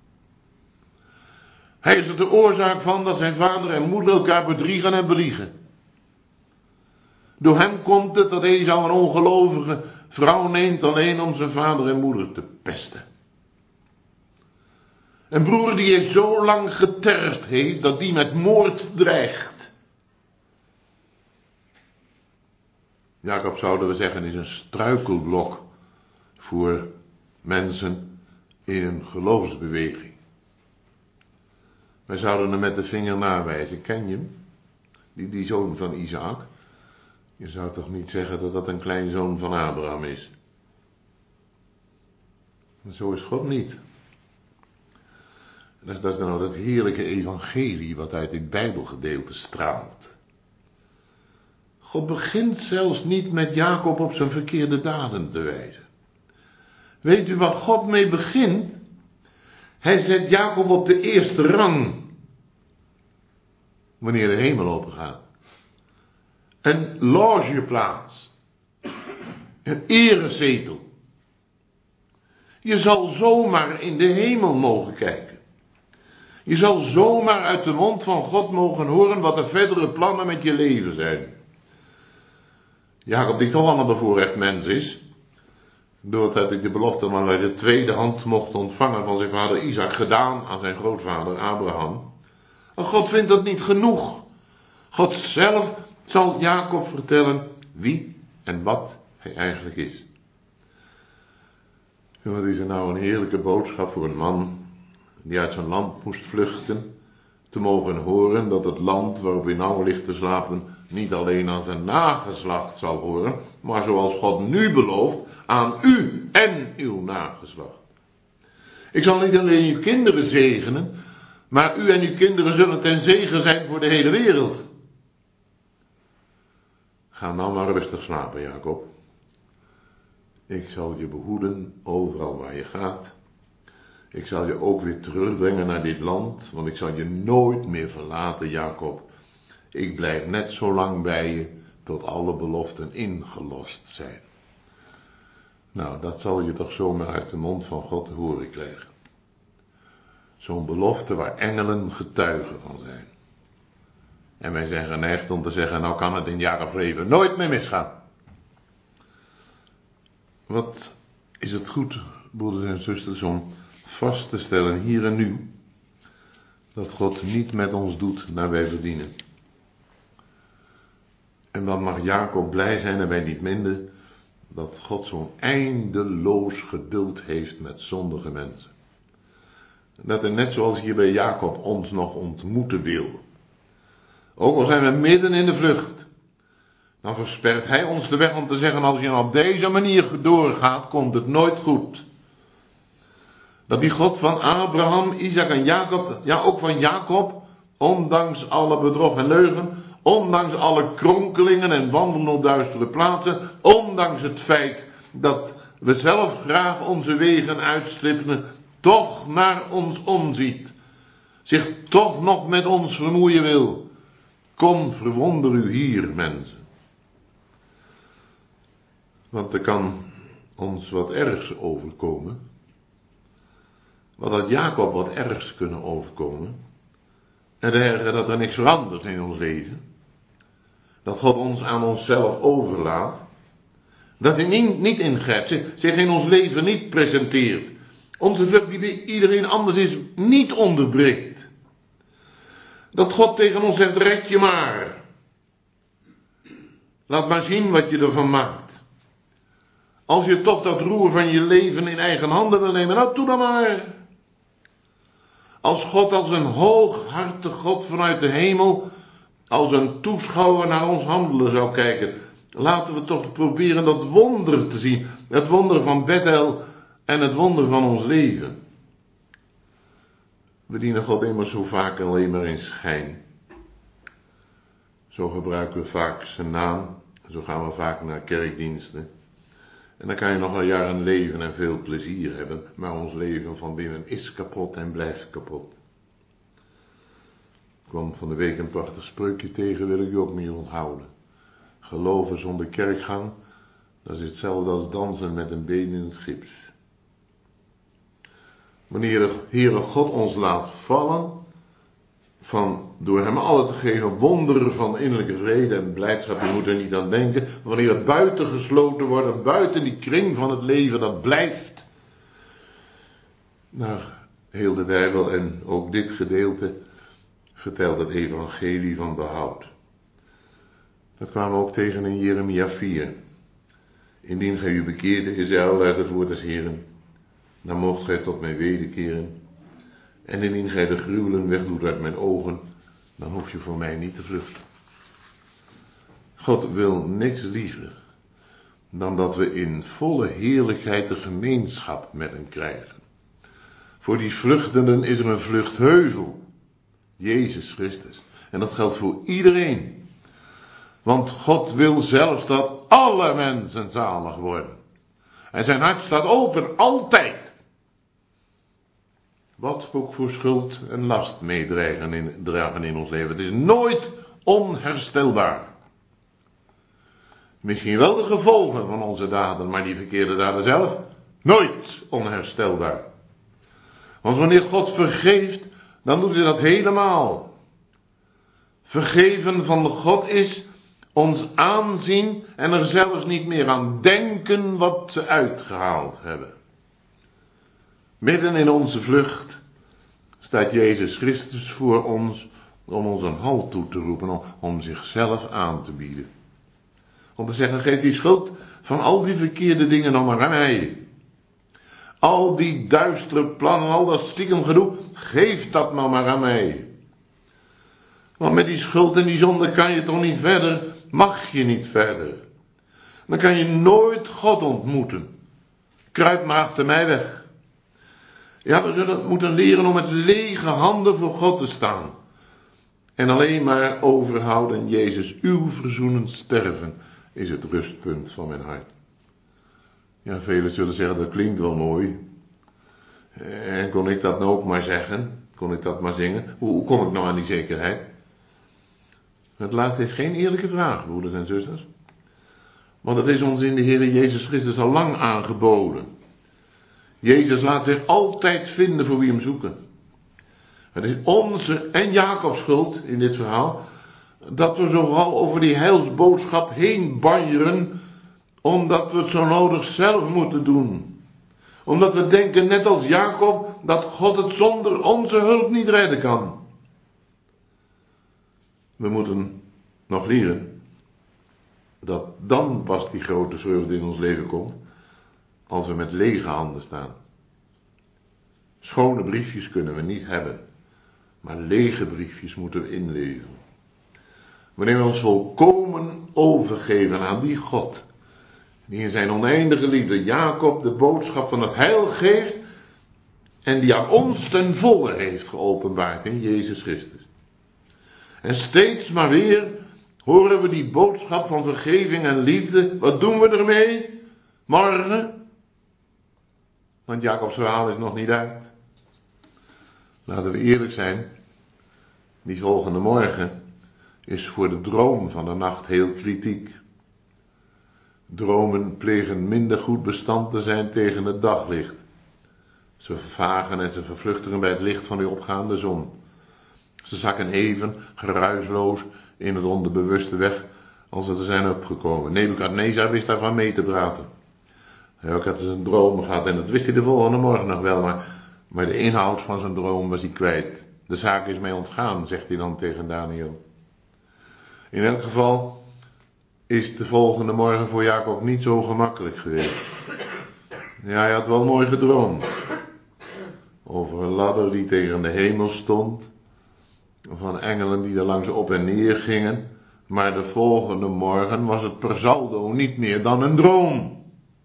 Hij is er de oorzaak van dat zijn vader en moeder elkaar bedriegen en beliegen. Door hem komt het dat Esau een ongelovige vrouw neemt alleen om zijn vader en moeder te pesten. Een broer die hij zo lang getergd heeft dat die met moord dreigt. Jacob, zouden we zeggen, is een struikelblok voor mensen in een geloofsbeweging. Wij zouden hem met de vinger nawijzen. Ken je hem? Die, die zoon van Isaac. Je zou toch niet zeggen dat dat een kleinzoon van Abraham is? Maar zo is God niet. Dat is, dat is nou dat heerlijke evangelie wat uit dit Bijbelgedeelte straalt. God begint zelfs niet met Jacob op zijn verkeerde daden te wijzen. Weet u wat God mee begint? Hij zet Jacob op de eerste rang. Wanneer de hemel open gaat. Een logeplaats. Een erezetel. Je zal zomaar in de hemel mogen kijken. Je zal zomaar uit de mond van God mogen horen wat de verdere plannen met je leven zijn. Jacob, die toch al een bevoorrecht mens is, doordat ik de belofte maar uit de tweede hand mocht ontvangen van zijn vader Isaac, gedaan aan zijn grootvader Abraham. Maar God vindt dat niet genoeg. God zelf zal Jacob vertellen wie en wat hij eigenlijk is. En wat is er nou een heerlijke boodschap voor een man die uit zijn land moest vluchten, te mogen horen dat het land waarop hij nou ligt te slapen niet alleen aan zijn nageslacht zal horen, maar zoals God nu belooft, aan u en uw nageslacht. Ik zal niet alleen uw kinderen zegenen, maar u en uw kinderen zullen ten zegen zijn voor de hele wereld. Ga nou maar rustig slapen, Jacob. Ik zal je behoeden overal waar je gaat. Ik zal je ook weer terugbrengen naar dit land, want ik zal je nooit meer verlaten, Jacob. Ik blijf net zo lang bij je, tot alle beloften ingelost zijn. Nou, dat zal je toch zomaar uit de mond van God te horen krijgen. Zo'n belofte waar engelen getuigen van zijn. En wij zijn geneigd om te zeggen, nou kan het in Jacobs leven nooit meer misgaan. Wat is het goed, broeders en zusters, om vast te stellen hier en nu, dat God niet met ons doet naar wij verdienen. En dan mag Jacob blij zijn en wij niet minder, dat God zo'n eindeloos geduld heeft met zondige mensen. Dat hij net zoals hier bij Jacob ons nog ontmoeten wil. Ook al zijn we midden in de vlucht, dan verspert hij ons de weg om te zeggen, als je op deze manier doorgaat, komt het nooit goed. Dat die God van Abraham, Isaac en Jacob, ja ook van Jacob, ondanks alle bedrog en leugen, ondanks alle kronkelingen en wandelen op duistere plaatsen, ondanks het feit dat we zelf graag onze wegen uitstippelen, toch naar ons omziet, zich toch nog met ons vermoeien wil. Kom, verwonder u hier, mensen. Want er kan ons wat ergs overkomen. Wat had Jacob wat ergs kunnen overkomen. En de erge dat er niks verandert in ons leven. Dat God ons aan onszelf overlaat. Dat hij niet ingrijpt, zich in ons leven niet presenteert. Onze vlucht die bij iedereen anders is, niet onderbreekt. Dat God tegen ons zegt, red je maar. Laat maar zien wat je ervan maakt. Als je toch dat roer van je leven in eigen handen wil nemen, nou doe dan maar. Als God als een hooghartig God vanuit de hemel, als een toeschouwer naar ons handelen zou kijken, laten we toch proberen dat wonder te zien. Het wonder van Bethel en het wonder van ons leven. We dienen God immers zo vaak alleen maar in schijn. Zo gebruiken we vaak zijn naam. Zo gaan we vaak naar kerkdiensten. En dan kan je nog wel jaren leven en veel plezier hebben. Maar ons leven van binnen is kapot en blijft kapot. Ik kwam van de week een prachtig spreukje tegen, wil ik u ook niet onthouden. Geloven zonder kerkgang, dat is hetzelfde als dansen met een been in het gips. Wanneer de Heere God ons laat vallen, van door hem alle te geven wonderen van innerlijke vrede en blijdschap, je moet er niet aan denken. Wanneer het buiten gesloten wordt, buiten die kring van het leven, dat blijft. Nou, heel de Bijbel en ook dit gedeelte vertelt het evangelie van behoud. Dat kwamen we ook tegen in Jeremia vier. Indien gij u bekeert, Israël, uit het woord des Heeren, dan moogt gij tot mij wederkeren. En indien gij de gruwelen wegdoet uit mijn ogen, dan hoef je voor mij niet te vluchten. God wil niks liever dan dat we in volle heerlijkheid de gemeenschap met hem krijgen. Voor die vluchtenden is er een vluchtheuvel, Jezus Christus. En dat geldt voor iedereen. Want God wil zelfs dat alle mensen zalig worden. En zijn hart staat open, altijd. Wat ook voor schuld en last meedragen in, dragen in ons leven. Het is nooit onherstelbaar. Misschien wel de gevolgen van onze daden, maar die verkeerde daden zelf, nooit onherstelbaar. Want wanneer God vergeeft, dan doet hij dat helemaal. Vergeven van de God is ons aanzien en er zelfs niet meer aan denken wat ze uitgehaald hebben. Midden in onze vlucht staat Jezus Christus voor ons om ons een halt toe te roepen, om, om zichzelf aan te bieden. Om te zeggen, geef die schuld van al die verkeerde dingen nog maar aan mij. Al die duistere plannen, al dat stiekem gedoe, geef dat nou maar aan mij. Want met die schuld en die zonde kan je toch niet verder, mag je niet verder. Dan kan je nooit God ontmoeten. Kruip maar achter mij weg. Ja, we zullen moeten leren om met lege handen voor God te staan. En alleen maar overhouden, Jezus, uw verzoenend sterven is het rustpunt van mijn hart. Ja, velen zullen zeggen, dat klinkt wel mooi. En kon ik dat nou ook maar zeggen? Kon ik dat maar zingen? Hoe, hoe kom ik nou aan die zekerheid? Het laatste is geen eerlijke vraag, broeders en zusters. Want het is ons in de Heer Jezus Christus al lang aangeboden. Jezus laat zich altijd vinden voor wie hem zoeken. Het is onze en Jacobs schuld in dit verhaal, dat we zo gauw over die heilsboodschap heen banjeren, omdat we het zo nodig zelf moeten doen. Omdat we denken, net als Jacob, dat God het zonder onze hulp niet redden kan. We moeten nog leren dat dan pas die grote vreugde in ons leven komt, als we met lege handen staan. Schone briefjes kunnen we niet hebben, maar lege briefjes moeten we inleveren. Wanneer we ons volkomen overgeven aan die God, die in zijn oneindige liefde Jacob de boodschap van het heil geeft, en die aan ons ten volle heeft geopenbaard in Jezus Christus. En steeds maar weer horen we die boodschap van vergeving en liefde. Wat doen we ermee? Morgen? Want Jacobs verhaal is nog niet uit. Laten we eerlijk zijn. Die volgende morgen is voor de droom van de nacht heel kritiek. Dromen plegen minder goed bestand te zijn tegen het daglicht. Ze vervagen en ze vervluchtigen bij het licht van die opgaande zon. Ze zakken even, geruisloos, in het onderbewuste weg, als ze er zijn opgekomen. Nebukadnezar wist daarvan mee te praten. Hij ook had zijn droom gehad en dat wist hij de volgende morgen nog wel, maar, maar de inhoud van zijn droom was hij kwijt. De zaak is mij ontgaan, zegt hij dan tegen Daniel. In elk geval is de volgende morgen voor Jacob niet zo gemakkelijk geweest. Ja, hij had wel mooi gedroomd. Over een ladder die tegen de hemel stond. Van engelen die er langs op en neer gingen. Maar de volgende morgen was het per saldo niet meer dan een droom.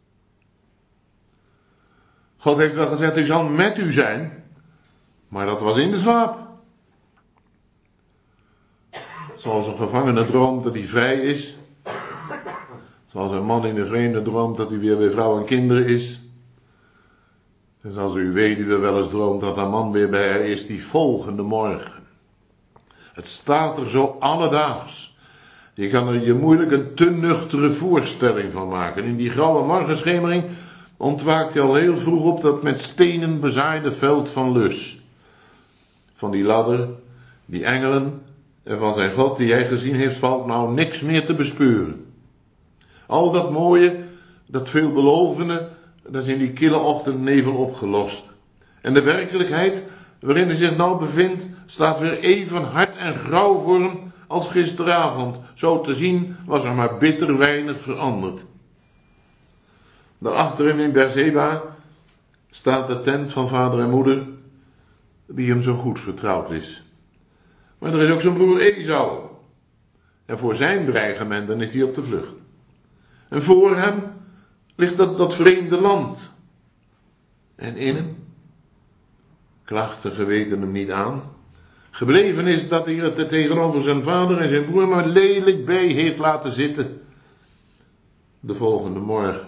God heeft wel gezegd, hij zal met u zijn. Maar dat was in de slaap. Zoals een gevangene droomt dat hij vrij is. Zoals een man in de vreemde droomt dat hij weer bij vrouw en kinderen is. En zoals u weduwe wel eens droomt dat een man weer bij haar is die volgende morgen. Het staat er zo alledaags. Je kan er je moeilijk een te nuchtere voorstelling van maken. In die grauwe morgenschemering ontwaakt je al heel vroeg op dat met stenen bezaaide veld van Lus. Van die ladder, die engelen en van zijn God die hij gezien heeft, valt nou niks meer te bespeuren. Al dat mooie, dat veelbelovende, dat is in die kille ochtendnevel opgelost. En de werkelijkheid waarin hij zich nou bevindt, staat weer even hard en grauw voor hem als gisteravond. Zo te zien was er maar bitter weinig veranderd. Daarachter hem in Beerseba staat de tent van vader en moeder, die hem zo goed vertrouwd is. Maar er is ook zijn broer Esau. En voor zijn dreigementen is hij op de vlucht. En voor hem ligt dat, dat vreemde land. En in hem klaagt zijn geweten hem niet aan. Gebleven is dat hij het tegenover zijn vader en zijn broer maar lelijk bij heeft laten zitten. De volgende morgen.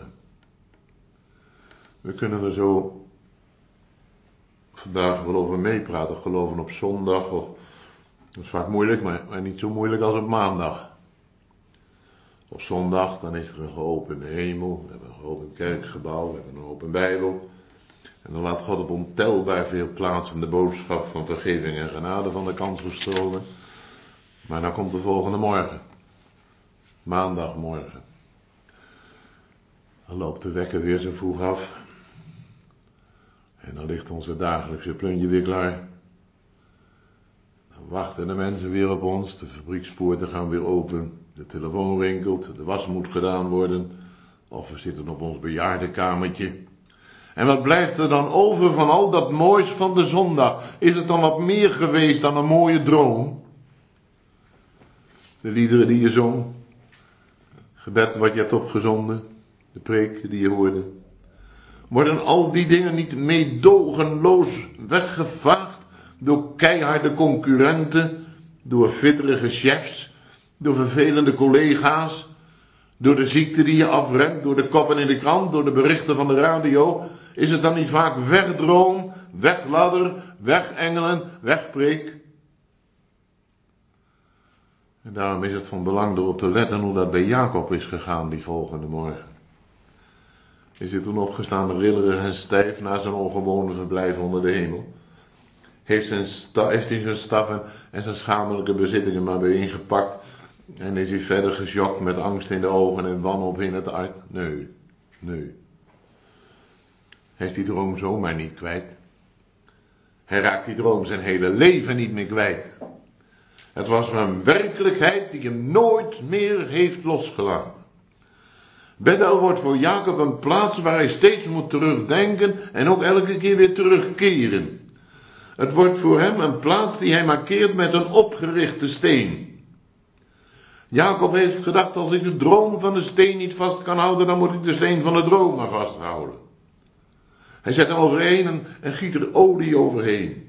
We kunnen er zo vandaag wel over meepraten, geloven op zondag. Of, dat is vaak moeilijk, maar, maar niet zo moeilijk als op maandag. Op zondag dan is er een geopende hemel, we hebben een geopend kerkgebouw, we hebben een open Bijbel. En dan laat God op ontelbaar veel plaatsen de boodschap van vergeving en genade van de kant verstromen. Maar dan komt de volgende morgen. Maandagmorgen. Dan loopt de wekker weer zo vroeg af. En dan ligt onze dagelijkse plunje weer klaar. Dan wachten de mensen weer op ons. De fabriekspoorten gaan weer open. De telefoon rinkelt. De was moet gedaan worden. Of we zitten op ons bejaardenkamertje. En wat blijft er dan over van al dat moois van de zondag? Is het dan wat meer geweest dan een mooie droom? De liederen die je zong. Gebed wat je hebt opgezonden. De preek die je hoorde. Worden al die dingen niet meedogenloos weggevaagd door keiharde concurrenten, door vitterige chefs, door vervelende collega's, door de ziekte die je afremt, door de koppen in de krant, door de berichten van de radio? Is het dan niet vaak wegdroom, wegladder, wegengelen, wegpreek? En daarom is het van belang erop te letten hoe dat bij Jacob is gegaan die volgende morgen. Is hij toen opgestaan rillerig en stijf na zijn ongewone verblijf onder de hemel? Heeft, zijn sta, heeft hij zijn staf en, en zijn schamelijke bezittingen maar bijeengepakt en is hij verder geschokt met angst in de ogen en wanhoop in het hart? Nee, nee. Hij is die droom zomaar niet kwijt. Hij raakt die droom zijn hele leven niet meer kwijt. Het was een werkelijkheid die hem nooit meer heeft losgelaten. Bethel wordt voor Jacob een plaats waar hij steeds moet terugdenken en ook elke keer weer terugkeren. Het wordt voor hem een plaats die hij markeert met een opgerichte steen. Jacob heeft gedacht, als ik de droom van de steen niet vast kan houden, dan moet ik de steen van de droom maar vasthouden. Hij zet hem overheen en, en giet er olie overheen.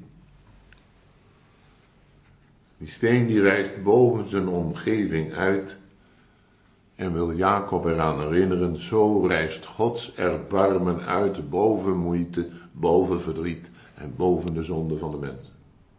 Die steen die rijst boven zijn omgeving uit en wil Jacob eraan herinneren, zo rijst Gods erbarmen uit boven moeite, boven verdriet en boven de zonde van de mensen.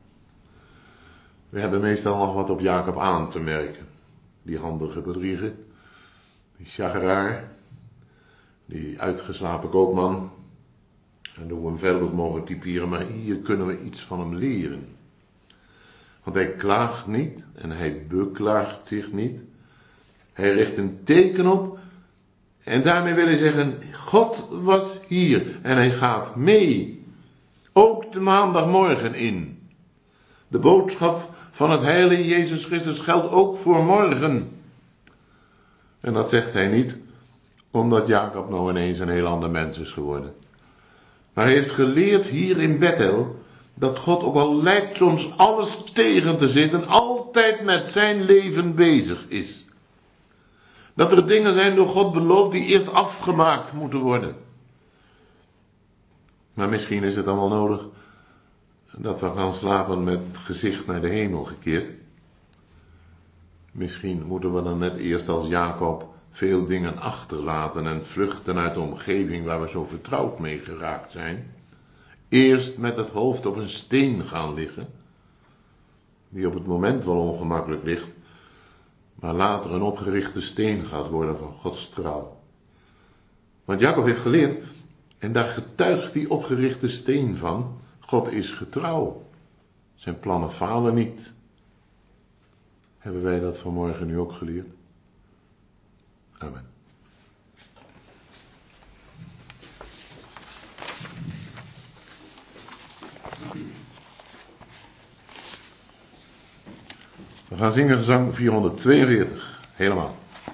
We hebben meestal nog wat op Jacob aan te merken. Die handige bedrieger, die chageraar, die uitgeslapen koopman. En hoe we hem verder ook mogen typeren, maar hier kunnen we iets van hem leren. Want hij klaagt niet en hij beklaagt zich niet. Hij richt een teken op en daarmee wil hij zeggen, God was hier en hij gaat mee. Ook de maandagmorgen in. De boodschap van het heilige Jezus Christus geldt ook voor morgen. En dat zegt hij niet omdat Jacob nou ineens een heel ander mens is geworden. Maar hij heeft geleerd hier in Bethel dat God, ook al lijkt soms alles tegen te zitten, altijd met zijn leven bezig is. Dat er dingen zijn door God beloofd die eerst afgemaakt moeten worden. Maar misschien is het dan wel nodig dat we gaan slapen met het gezicht naar de hemel gekeerd. Misschien moeten we dan net eerst als Jacob veel dingen achterlaten en vluchten uit de omgeving waar we zo vertrouwd mee geraakt zijn. Eerst met het hoofd op een steen gaan liggen, die op het moment wel ongemakkelijk ligt, maar later een opgerichte steen gaat worden van Gods trouw. Want Jacob heeft geleerd, en daar getuigt die opgerichte steen van, God is getrouw. Zijn plannen falen niet. Hebben wij dat vanmorgen nu ook geleerd? Amen. We gaan zingen gezang vierhonderdtweeënveertig, helemaal.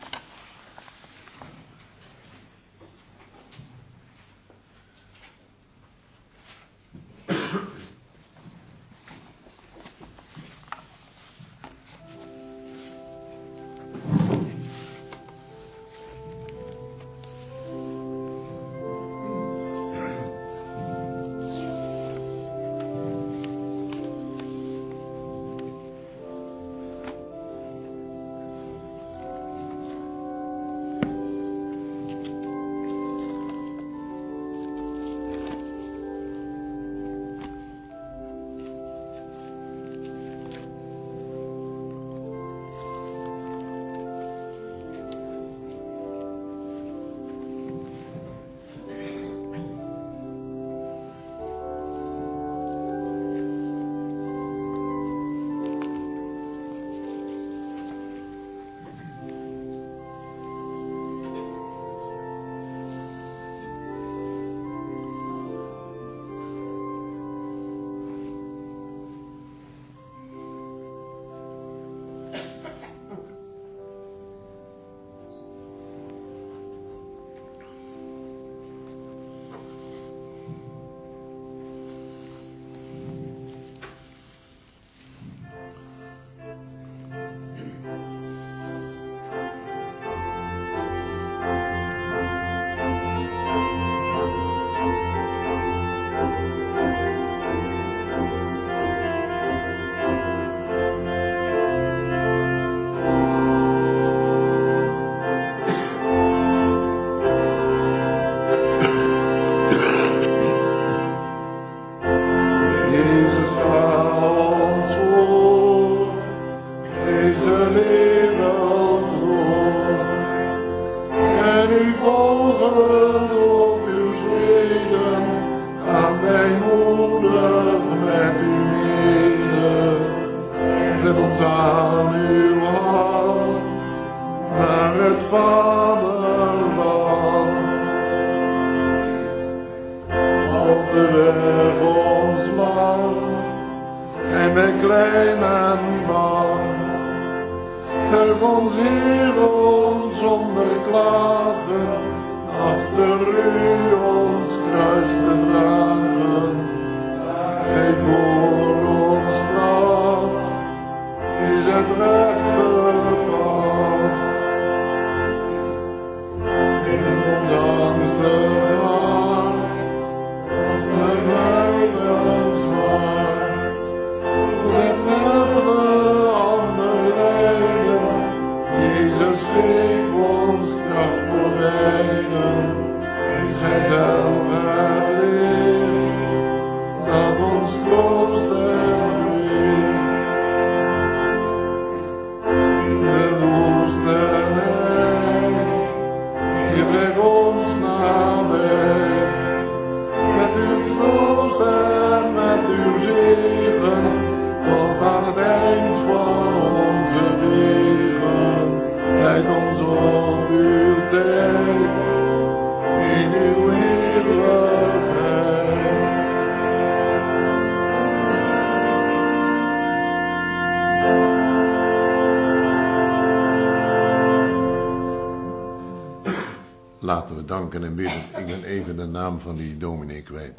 Laten we danken en bidden. Ik ben even de naam van die dominee kwijt.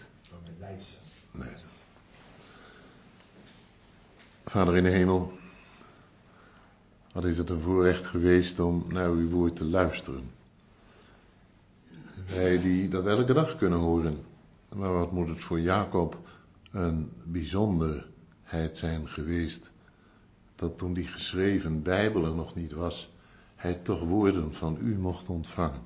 Nee. Vader in de hemel, wat is het een voorrecht geweest om naar uw woord te luisteren. Wij die dat elke dag kunnen horen. Maar wat moet het voor Jacob een bijzonderheid zijn geweest dat toen die geschreven Bijbel er nog niet was, hij toch woorden van u mocht ontvangen.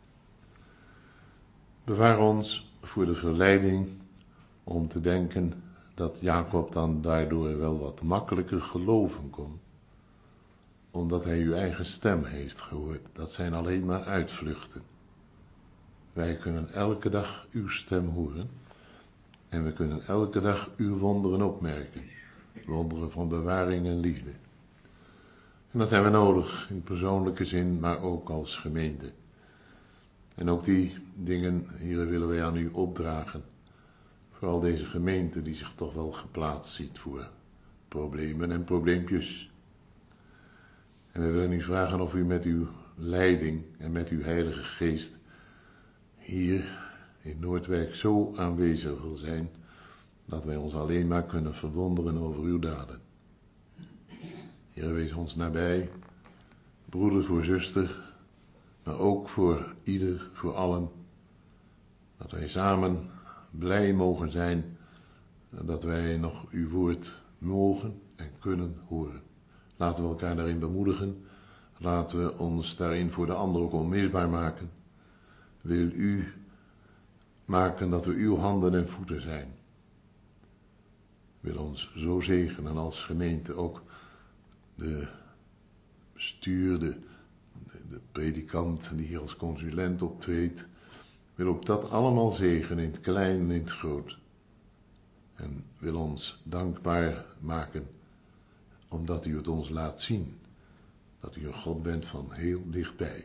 Bewaar ons voor de verleiding om te denken dat Jacob dan daardoor wel wat makkelijker geloven kon, omdat hij uw eigen stem heeft gehoord. Dat zijn alleen maar uitvluchten. Wij kunnen elke dag uw stem horen en we kunnen elke dag uw wonderen opmerken. Wonderen van bewaring en liefde. En dat hebben we nodig in persoonlijke zin, maar ook als gemeente. En ook die dingen, heren, willen wij aan u opdragen. Vooral deze gemeente die zich toch wel geplaatst ziet voor problemen en probleempjes. En we willen u vragen of u met uw leiding en met uw Heilige Geest hier in Noordwijk zo aanwezig wil zijn, dat wij ons alleen maar kunnen verwonderen over uw daden. Heer, wees ons nabij, broeder voor zuster, maar ook voor ieder, voor allen, dat wij samen blij mogen zijn, dat wij nog uw woord mogen en kunnen horen. Laten we elkaar daarin bemoedigen, laten we ons daarin voor de ander ook onmisbaar maken. Wil u maken dat we uw handen en voeten zijn. Wil ons zo zegenen als gemeente, ook de bestuurder, de, de predikant die hier als consulent optreedt, wil ook dat allemaal zegenen in het klein en in het groot. En wil ons dankbaar maken, omdat u het ons laat zien, dat u een God bent van heel dichtbij.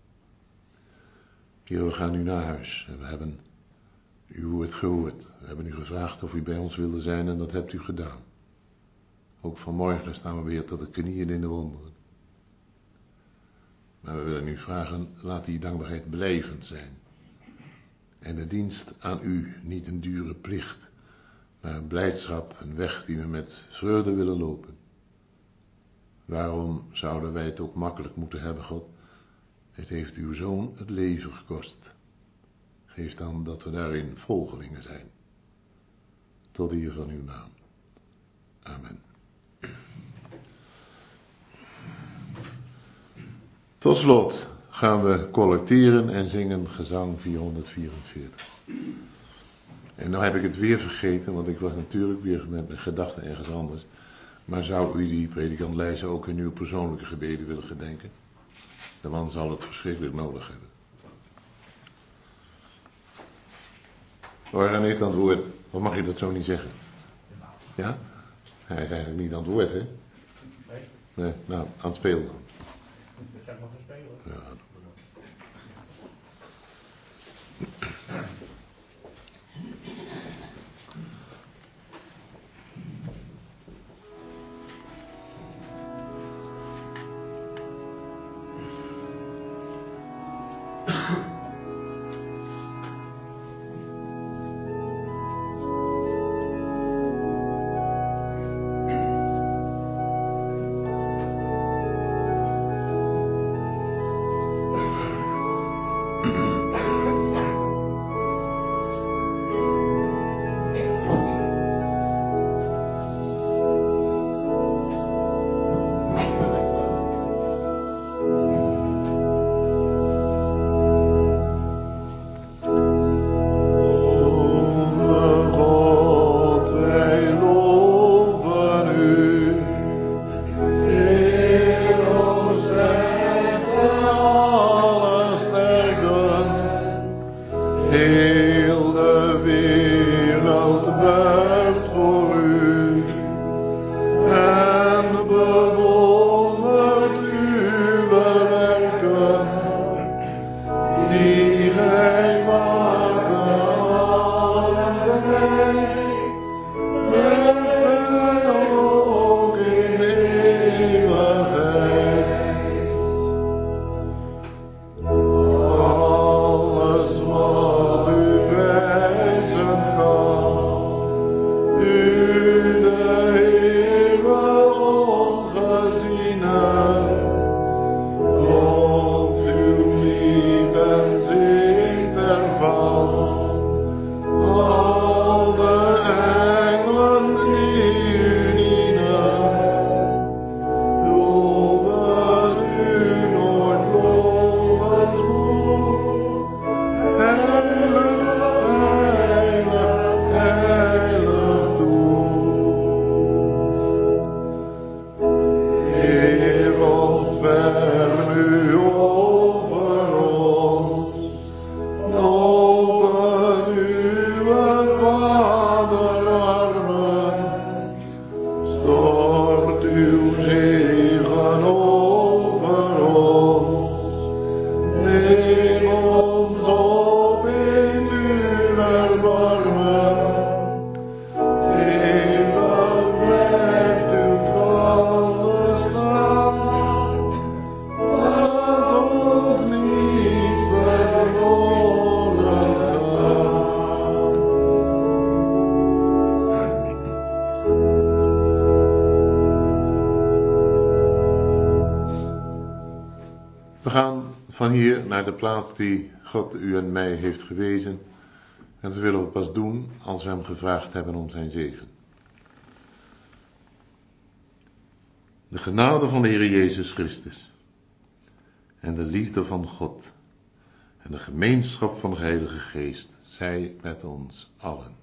Heer, we gaan nu naar huis en we hebben uw woord gehoord. We hebben u gevraagd of u bij ons wilde zijn en dat hebt u gedaan. Ook vanmorgen staan we weer tot de knieën in de wonderen. Maar we willen u vragen, laat die dankbaarheid blijvend zijn. En de dienst aan u niet een dure plicht, maar een blijdschap, een weg die we met vreugde willen lopen. Waarom zouden wij het ook makkelijk moeten hebben, God? Het heeft uw Zoon het leven gekost. Geef dan dat we daarin volgelingen zijn. Tot eer van uw naam. Amen. Tot slot gaan we collecteren en zingen gezang vierhonderdvierenveertig. En nou heb ik het weer vergeten, want ik was natuurlijk weer met mijn gedachten ergens anders. Maar zou u die predikant Leijzen ook in uw persoonlijke gebeden willen gedenken? De man zal het verschrikkelijk nodig hebben. Orhan heeft aan het woord. Of mag je dat zo niet zeggen? Ja? Hij is eigenlijk niet aan het woord, hè? Nee. Nee, nou, aan het spelen dan. Dat zou ik nog gaan spelen. Ja. We gaan van hier naar de plaats die God u en mij heeft gewezen. En dat willen we pas doen als we hem gevraagd hebben om zijn zegen. De genade van de Heer Jezus Christus en de liefde van God en de gemeenschap van de Heilige Geest zij met ons allen.